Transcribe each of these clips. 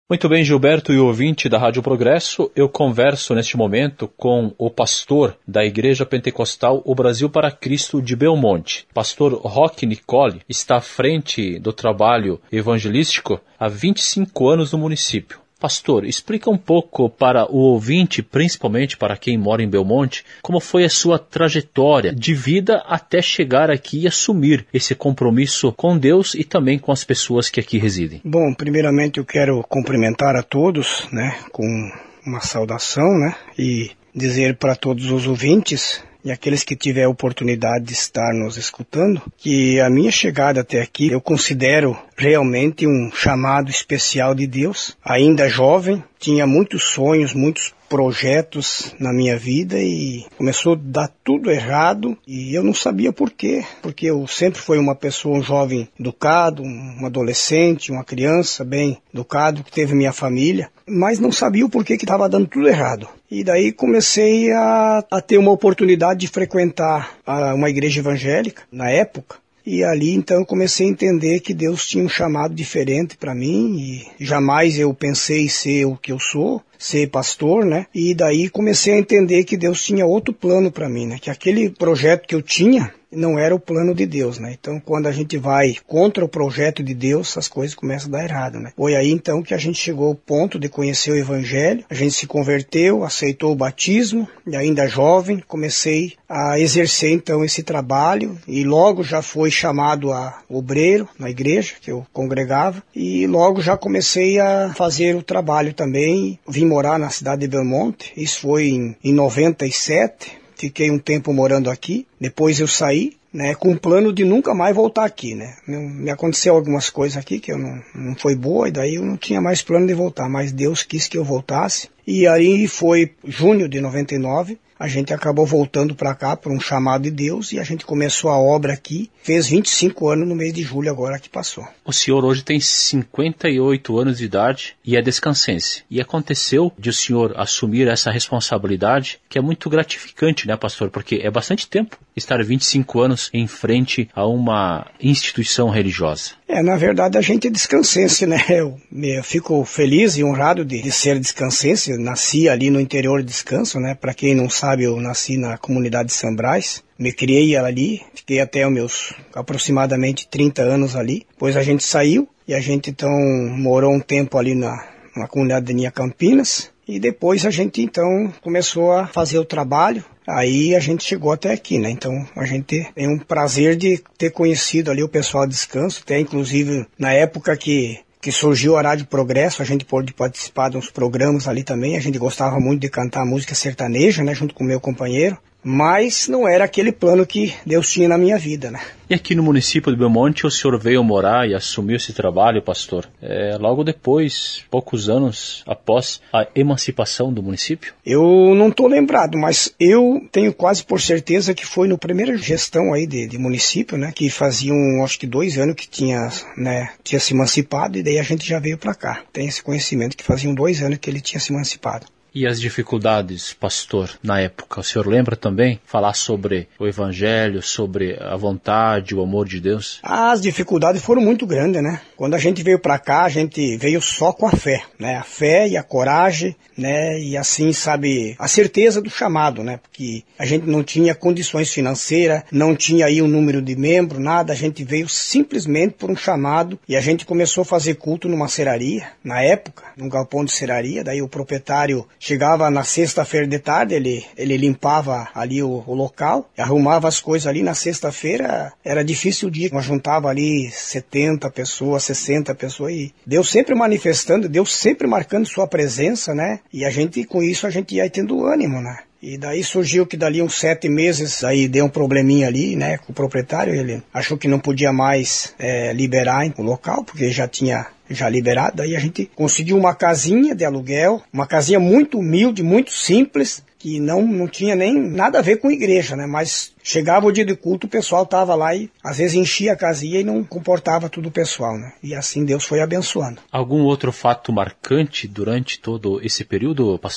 Muito bem, Gilberto e ouvinte da Rádio Progresso, eu converso neste momento com o pastor da Igreja Pentecostal O Brasil para Cristo de Belmonte. Pastor Roque Nicole está à frente do trabalho evangelístico há 25 anos no município. Pastor, explica um pouco para o ouvinte, principalmente para quem mora em Belmonte, como foi a sua trajetória de vida até chegar aqui e assumir esse compromisso com Deus e também com as pessoas que aqui residem. Bom, primeiramente eu quero cumprimentar a todos, com uma saudação, e dizer para todos os ouvintes e aqueles que tiverem a oportunidade de estar nos escutando, que a minha chegada até aqui eu considero realmente um chamado especial de Deus. Ainda jovem, tinha muitos sonhos, muitos projetos na minha vida e começou a dar tudo errado e eu não sabia por quê, porque eu sempre fui uma pessoa, um jovem educado, um adolescente, uma criança bem educado, que teve minha família, mas não sabia o porquê que estava dando tudo errado. E daí comecei a ter uma oportunidade de frequentar uma igreja evangélica na época. E ali então eu comecei a entender que Deus tinha um chamado diferente para mim e jamais eu pensei ser o que eu sou, ser pastor, E daí comecei a entender que Deus tinha outro plano para mim, Que aquele projeto que eu tinha não era o plano de Deus, Então quando a gente vai contra o projeto de Deus, as coisas começam a dar errado, Foi aí então que a gente chegou ao ponto de conhecer o Evangelho, a gente se converteu, aceitou o batismo e ainda jovem comecei a exercer então esse trabalho e logo já fui chamado a obreiro na igreja que eu congregava e logo já comecei a fazer o trabalho também, vim morar na cidade de Belmonte, isso foi em 97, fiquei um tempo morando aqui, depois eu saí, com o plano de nunca mais voltar aqui, Me aconteceu algumas coisas aqui que eu não foi boa e daí eu não tinha mais plano de voltar, mas Deus quis que eu voltasse. E aí foi junho de 99, a gente acabou voltando para cá por um chamado de Deus e a gente começou a obra aqui, fez 25 anos no mês de julho agora que passou. O senhor hoje tem 58 anos de idade e é descansense. E aconteceu de o senhor assumir essa responsabilidade que é muito gratificante, pastor? Porque é bastante tempo estar 25 anos em frente a uma instituição religiosa. Na verdade a gente é descansense, Eu fico feliz e honrado de ser descansense. Eu nasci ali no interior de Descanso, Para quem não sabe, eu nasci na comunidade de São Brás. Me criei ali, fiquei até os meus aproximadamente 30 anos ali. Depois a gente saiu e a gente então morou um tempo ali na comunidade de Nia Campinas. E depois a gente então começou a fazer o trabalho. Aí a gente chegou até aqui, Então a gente tem um prazer de ter conhecido ali o pessoal de Descanso, até inclusive na época que surgiu a Rádio Progresso, a gente pôde participar de uns programas ali também, a gente gostava muito de cantar música sertaneja, junto com o meu companheiro, mas não era aquele plano que Deus tinha na minha vida, E aqui no município de Belmonte o senhor veio morar e assumiu esse trabalho, pastor, logo depois, poucos anos após a emancipação do município? Eu não estou lembrado, mas eu tenho quase por certeza que foi no primeira gestão aí de município, que faziam acho que 2 anos que tinha se emancipado e daí a gente já veio para cá. Tem esse conhecimento que faziam 2 anos que ele tinha se emancipado. E as dificuldades, pastor, na época? O senhor lembra também falar sobre o Evangelho, sobre a vontade, o amor de Deus? As dificuldades foram muito grandes, Quando a gente veio para cá, a gente veio só com a fé, A fé e a coragem, E assim, a certeza do chamado, Porque a gente não tinha condições financeiras, não tinha aí um número de membros, nada. A gente veio simplesmente por um chamado e a gente começou a fazer culto numa ceraria, na época, num galpão de ceraria. Daí o proprietário chegava na sexta-feira de tarde, ele limpava ali o local, arrumava as coisas ali. Na sexta-feira era difícil o dia, nós juntava ali 70 pessoas, 60 pessoas e Deus sempre manifestando, Deus sempre marcando sua presença, E a gente, com isso, a gente ia tendo ânimo, E daí surgiu que dali uns 7 meses, aí deu um probleminha ali, com o proprietário, ele achou que não podia mais liberar o local, porque já tinha liberado. Daí a gente conseguiu uma casinha de aluguel, uma casinha muito humilde, muito simples, que não tinha nem nada a ver com igreja, mas chegava o dia de culto, o pessoal estava lá e às vezes enchia a casinha e não comportava tudo o pessoal, E assim Deus foi abençoando. Algum outro fato marcante durante todo esse período, pastor?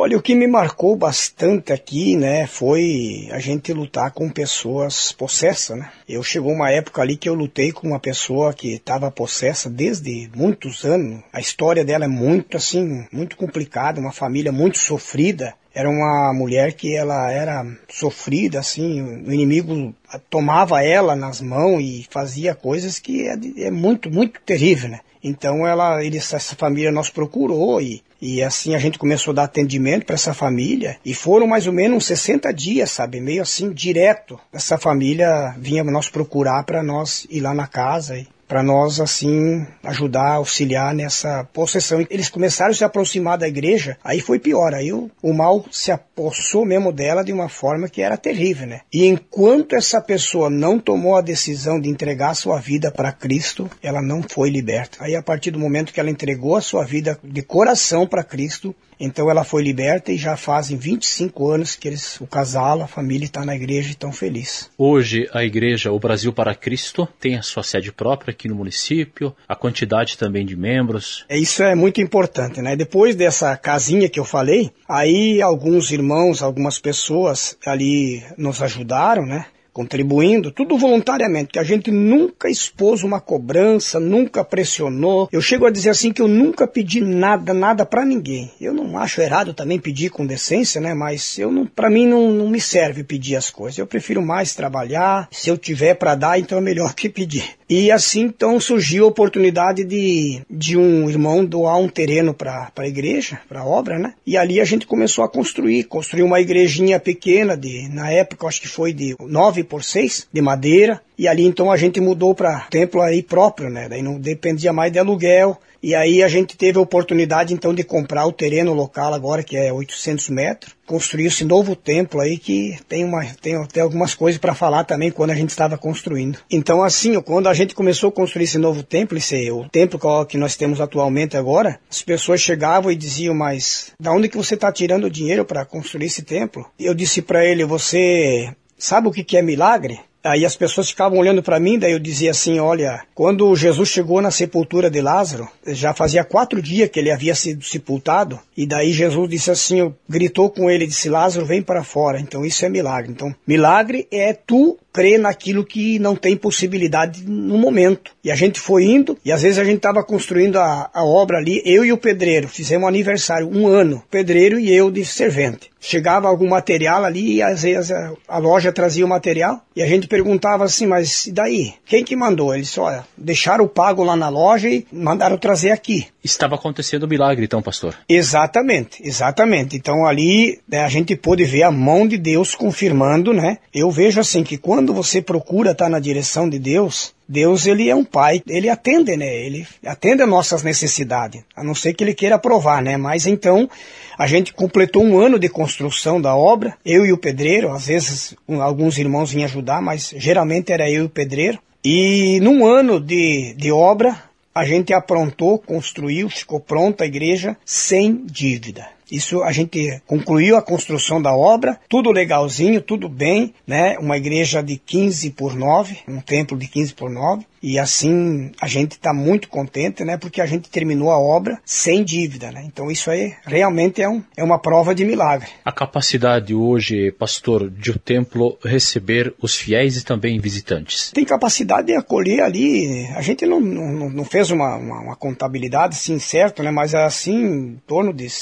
Olha, o que me marcou bastante aqui, né, foi a gente lutar com pessoas possessas, né? Chegou uma época ali que eu lutei com uma pessoa que estava possessa desde muitos anos. A história dela é muito, assim, muito complicada, uma família muito sofrida. Era uma mulher que ela era sofrida, assim, o inimigo tomava ela nas mãos e fazia coisas que é muito, muito terrível, né? Então essa família nos procurou e assim a gente começou a dar atendimento para essa família e foram mais ou menos uns 60 dias, sabe? Meio assim, direto. Essa família vinha nos procurar para nós ir lá na casa e para nós, assim, ajudar, auxiliar nessa possessão. Eles começaram a se aproximar da igreja, aí foi pior, aí o mal se apossou mesmo dela de uma forma que era terrível, né? E enquanto essa pessoa não tomou a decisão de entregar a sua vida para Cristo, ela não foi liberta. Aí a partir do momento que ela entregou a sua vida de coração para Cristo, então ela foi liberta e já fazem 25 anos que o casal, a família está na igreja e estão felizes. Hoje a igreja, o Brasil para Cristo, tem a sua sede própria aqui no município, a quantidade também de membros. Isso é muito importante, né? Depois dessa casinha que eu falei, aí alguns irmãos, algumas pessoas ali nos ajudaram, né? Contribuindo, tudo voluntariamente, que a gente nunca expôs uma cobrança, nunca pressionou. Eu chego a dizer assim que eu nunca pedi nada para ninguém. Eu não acho errado também pedir com decência, né? Mas para mim não me serve pedir as coisas. Eu prefiro mais trabalhar. Se eu tiver para dar, então é melhor que pedir. E assim, então, surgiu a oportunidade de um irmão doar um terreno para a igreja, para a obra, né? E ali a gente começou a construir uma igrejinha pequena, na época, acho que foi de 9x6, de madeira. E ali, então, a gente mudou para templo aí próprio, né? Daí não dependia mais de aluguel. E aí a gente teve a oportunidade, então, de comprar o terreno local agora, que é 800 metros. Construiu esse novo templo aí, que tem até algumas coisas para falar também quando a gente estava construindo. Então, assim, quando a gente começou a construir esse novo templo, o templo que nós temos atualmente agora, as pessoas chegavam e diziam, mas da onde que você está tirando o dinheiro para construir esse templo? E eu disse para ele, você sabe o que é milagre? Aí as pessoas ficavam olhando para mim, daí eu dizia assim, olha, quando Jesus chegou na sepultura de Lázaro, já fazia 4 dias que ele havia sido sepultado, e daí Jesus disse assim, gritou com ele, disse, Lázaro, vem para fora. Então isso é milagre. Então, milagre é tu crer naquilo que não tem possibilidade no momento. E a gente foi indo, e às vezes a gente estava construindo a obra ali, eu e o pedreiro, fizemos um aniversário, 1 ano, o pedreiro e eu de servente. Chegava algum material ali, e às vezes a loja trazia o material, e a gente perguntava assim, mas e daí? Quem que mandou? Ele disse, olha, deixaram o pago lá na loja e mandaram trazer aqui. Estava acontecendo um milagre então, pastor? Exatamente. Então ali, né, a gente pôde ver a mão de Deus confirmando, né? Eu vejo assim que quando você procura estar na direção de Deus, ele é um pai, ele atende, né? Ele atende as nossas necessidades, a não ser que ele queira provar, né? Mas então, a gente completou 1 ano de construção da obra, eu e o pedreiro, às vezes alguns irmãos vinham ajudar, mas geralmente era eu e o pedreiro. E num ano de obra, a gente aprontou, construiu, ficou pronta a igreja sem dívida. Isso a gente concluiu a construção da obra, tudo legalzinho, tudo bem, né? Uma igreja de 15x9, um templo de 15x9. E assim a gente está muito contente, né? Porque a gente terminou a obra sem dívida, né? Então isso aí realmente é uma prova de milagre. A capacidade hoje, pastor, de o templo receber os fiéis e também visitantes? Tem capacidade de acolher ali, a gente não fez uma contabilidade assim certo, né? Mas assim, em torno de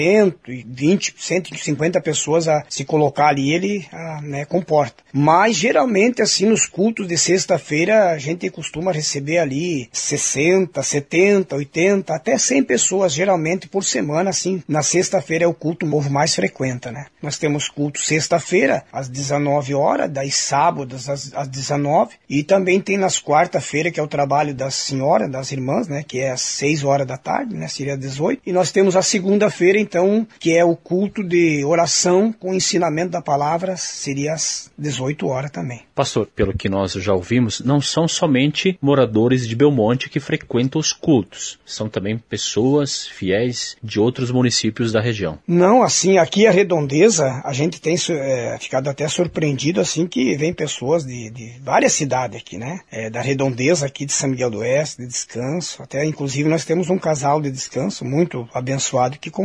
120, 150 pessoas a se colocar ali, ele né, comporta. Mas geralmente assim nos cultos de sexta-feira a gente costuma receber ali 60, 70, 80, até 100 pessoas geralmente por semana, assim. Na sexta-feira é o culto o povo mais frequenta, né? Nós temos culto sexta-feira às 19 horas, daí sábados às 19, e também tem nas quarta-feira, que é o trabalho das senhoras, das irmãs, né? Que é às 6 horas da tarde, né? Seria 18. E nós temos a segunda-feira, então, que é o culto de oração com ensinamento da palavra, seria às 18 horas também. Pastor, pelo que nós já ouvimos, não são somente moradores de Belmonte que frequentam os cultos, são também pessoas fiéis de outros municípios da região. Não, assim, aqui a Redondeza, a gente tem ficado até surpreendido, assim, que vem pessoas de várias cidades aqui, né? Da Redondeza aqui de São Miguel do Oeste, de Descanso, até inclusive nós temos um casal de Descanso muito abençoado que congrega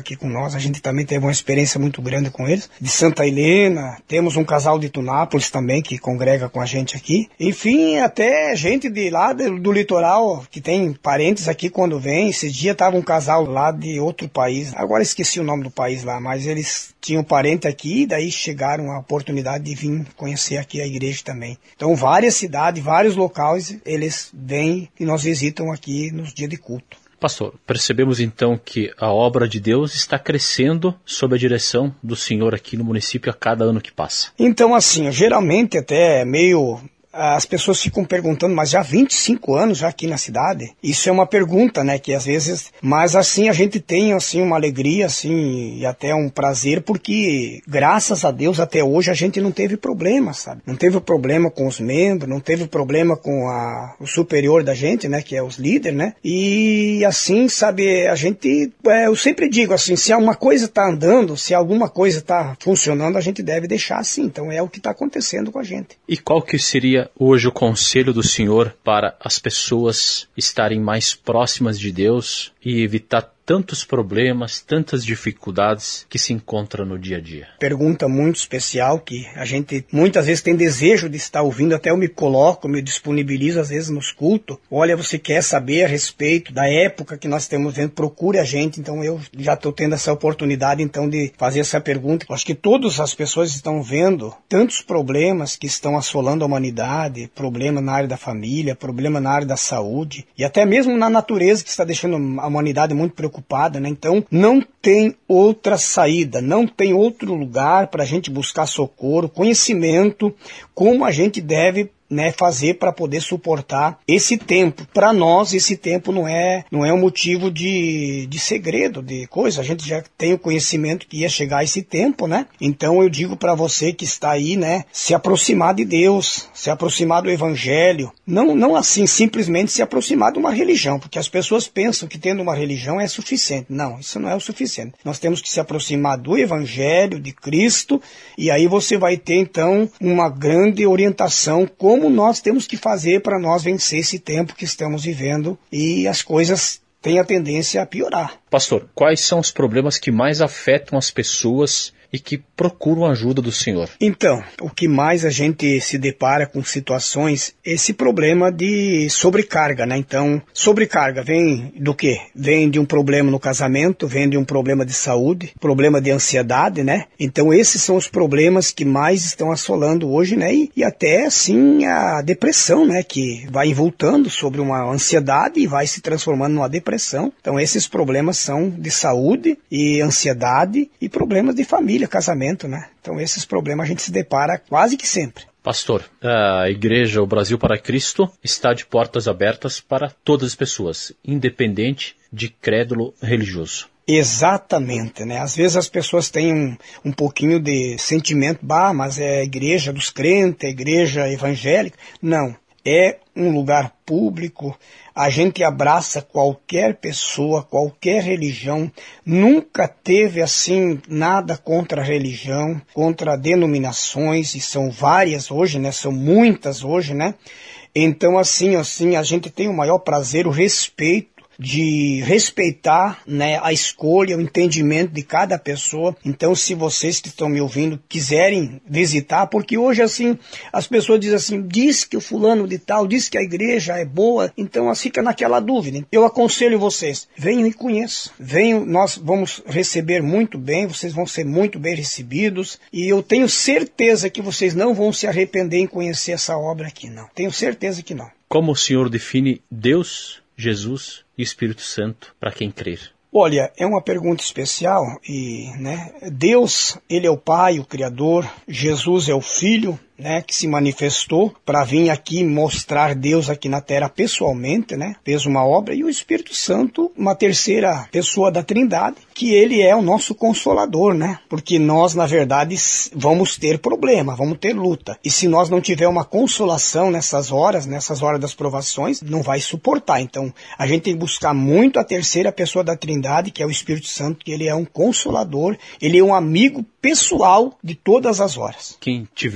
aqui com nós, a gente também teve uma experiência muito grande com eles. De Santa Helena, temos um casal de Tunápolis também que congrega com a gente aqui. Enfim, até gente de lá do litoral, que tem parentes aqui quando vem. Esse dia tava um casal lá de outro país, agora esqueci o nome do país lá, mas eles tinham parente aqui, e daí chegaram a oportunidade de vir conhecer aqui a igreja também. Então várias cidades, vários locais, eles vêm e nos visitam aqui nos dias de culto. Pastor, percebemos então que a obra de Deus está crescendo sob a direção do Senhor aqui no município a cada ano que passa. Então assim, geralmente até meio... As pessoas ficam perguntando, mas já há 25 anos já aqui na cidade? Isso é uma pergunta, né, que às vezes... Mas assim, a gente tem assim uma alegria, assim, e até um prazer, porque graças a Deus até hoje a gente não teve problema, sabe? Não teve problema com os membros, não teve problema com o superior da gente, né, que é os líderes, né? E assim, sabe, a gente... eu sempre digo assim, se alguma coisa está andando, se alguma coisa está funcionando, a gente deve deixar assim. Então é o que está acontecendo com a gente. E qual que seria hoje o conselho do Senhor para as pessoas estarem mais próximas de Deus e evitar tantos problemas, tantas dificuldades que se encontram no dia a dia? Pergunta muito especial que a gente muitas vezes tem desejo de estar ouvindo, até eu me coloco, me disponibilizo às vezes nos cultos. Olha, você quer saber a respeito da época que nós estamos vendo, procure a gente. Então eu já estou tendo essa oportunidade então de fazer essa pergunta. Eu acho que todas as pessoas estão vendo tantos problemas que estão assolando a humanidade, problema na área da família, problema na área da saúde e até mesmo na natureza, que está deixando a humanidade muito preocupada, né? Então não tem outra saída, não tem outro lugar para a gente buscar socorro, conhecimento, como a gente deve, né, fazer para poder suportar esse tempo. Para nós esse tempo não é um motivo de segredo, de coisa. A gente já tem o conhecimento que ia chegar esse tempo, né? Então eu digo para você que está aí, né, se aproximar de Deus, se aproximar do Evangelho, não assim simplesmente se aproximar de uma religião, porque as pessoas pensam que tendo uma religião é suficiente. Não, isso não é o suficiente. Nós temos que se aproximar do Evangelho, de Cristo, e aí você vai ter então uma grande orientação como nós temos que fazer para nós vencer esse tempo que estamos vivendo, e as coisas têm a tendência a piorar. Pastor, quais são os problemas que mais afetam as pessoas e que procuram a ajuda do Senhor? Então, o que mais a gente se depara com situações, esse problema de sobrecarga, né? Então, sobrecarga vem do quê? Vem de um problema no casamento, vem de um problema de saúde, problema de ansiedade, né? Então, esses são os problemas que mais estão assolando hoje, né? E até, assim, a depressão, né? Que vai voltando sobre uma ansiedade e vai se transformando numa depressão. Então, esses problemas são de saúde e ansiedade e problemas de família, casamento, né? Então esses problemas a gente se depara quase que sempre. Pastor, a Igreja, o Brasil para Cristo, está de portas abertas para todas as pessoas, independente de credo religioso. Exatamente, né? Às vezes as pessoas têm um pouquinho de sentimento, mas é a igreja dos crentes, é a igreja evangélica. Não, é um lugar público, a gente abraça qualquer pessoa, qualquer religião, nunca teve assim nada contra a religião, contra denominações, e são várias hoje, né? São muitas hoje, né? Então assim, a gente tem o maior prazer, o respeito, de respeitar, né, a escolha, o entendimento de cada pessoa. Então, se vocês que estão me ouvindo quiserem visitar, porque hoje assim, as pessoas dizem assim, diz que o fulano de tal, diz que a igreja é boa, então elas ficam naquela dúvida. Eu aconselho vocês, venham e conheçam, venham, nós vamos receber muito bem, vocês vão ser muito bem recebidos, e eu tenho certeza que vocês não vão se arrepender em conhecer essa obra aqui, não. Tenho certeza que não. Como o senhor define Deus, Jesus e Espírito Santo para quem crer? Olha, é uma pergunta especial e, né, Deus, Ele é o Pai, o Criador, Jesus é o Filho, né, que se manifestou para vir aqui mostrar Deus aqui na Terra pessoalmente, né, fez uma obra, e o Espírito Santo, uma terceira pessoa da Trindade, que ele é o nosso consolador, né, porque nós, na verdade, vamos ter problema, vamos ter luta, e se nós não tiver uma consolação nessas horas das provações, não vai suportar. Então, a gente tem que buscar muito a terceira pessoa da Trindade, que é o Espírito Santo, que ele é um consolador, ele é um amigo pessoal de todas as horas. Quem tiver interesse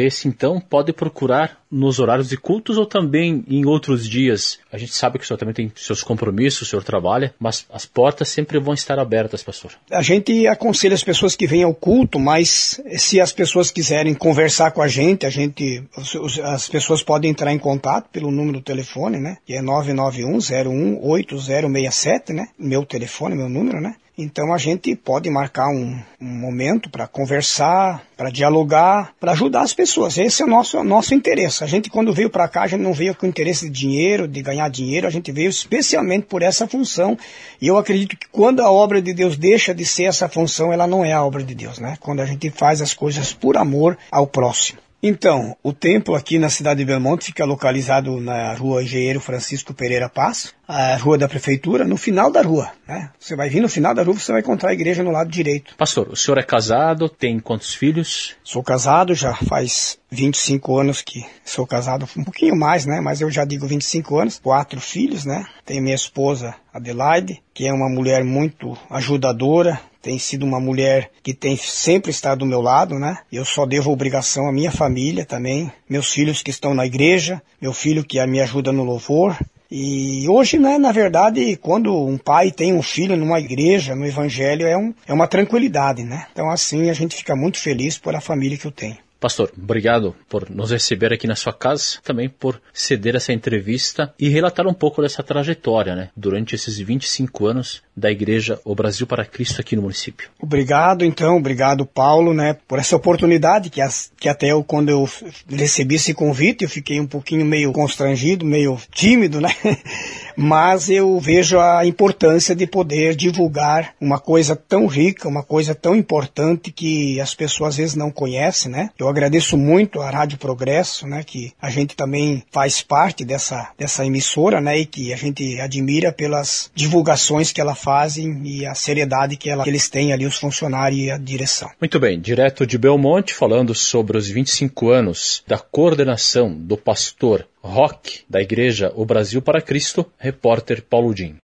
interesse, então, pode procurar nos horários de cultos ou também em outros dias? A gente sabe que o senhor também tem seus compromissos, o senhor trabalha, mas as portas sempre vão estar abertas, pastor. A gente aconselha as pessoas que vêm ao culto, mas se as pessoas quiserem conversar com a gente, as pessoas podem entrar em contato pelo número do telefone, né? Que é 991-01-8067, né? Meu telefone, meu número, né? Então a gente pode marcar um momento para conversar, para dialogar, para ajudar as pessoas. Esse é o nosso interesse. A gente, quando veio para cá, a gente não veio com interesse de dinheiro, de ganhar dinheiro, a gente veio especialmente por essa função. E eu acredito que quando a obra de Deus deixa de ser essa função, ela não é a obra de Deus, né? Quando a gente faz as coisas por amor ao próximo. Então, o templo aqui na cidade de Belmonte fica localizado na rua Engenheiro Francisco Pereira Paz, a rua da prefeitura, no final da rua, né? Você vai vir no final da rua, você vai encontrar a igreja no lado direito. Pastor, o senhor é casado, tem quantos filhos? Sou casado, já faz 25 anos que sou casado, um pouquinho mais, né? Mas eu já digo 25 anos, 4 filhos, né? Tenho minha esposa, Adelaide, que é uma mulher muito ajudadora, tem sido uma mulher que tem sempre estado do meu lado, né? Eu só devo obrigação à minha família também, meus filhos que estão na igreja, meu filho que me ajuda no louvor. E hoje, né, na verdade, quando um pai tem um filho numa igreja, no evangelho, é uma tranquilidade, né? Então assim a gente fica muito feliz por a família que eu tenho. Pastor, obrigado por nos receber aqui na sua casa, também por ceder essa entrevista e relatar um pouco dessa trajetória, né, durante esses 25 anos da Igreja O Brasil para Cristo aqui no município. Obrigado, Paulo, né, por essa oportunidade que até quando eu recebi esse convite, eu fiquei um pouquinho meio constrangido, meio tímido, né, mas eu vejo a importância de poder divulgar uma coisa tão rica, uma coisa tão importante que as pessoas às vezes não conhecem, né. Eu agradeço muito à Rádio Progresso, né, que a gente também faz parte dessa emissora, né, e que a gente admira pelas divulgações que ela fazem e a seriedade que eles têm ali, os funcionários e a direção. Muito bem, direto de Belmonte, falando sobre os 25 anos da coordenação do pastor Roque da Igreja O Brasil para Cristo, repórter Paulo Din.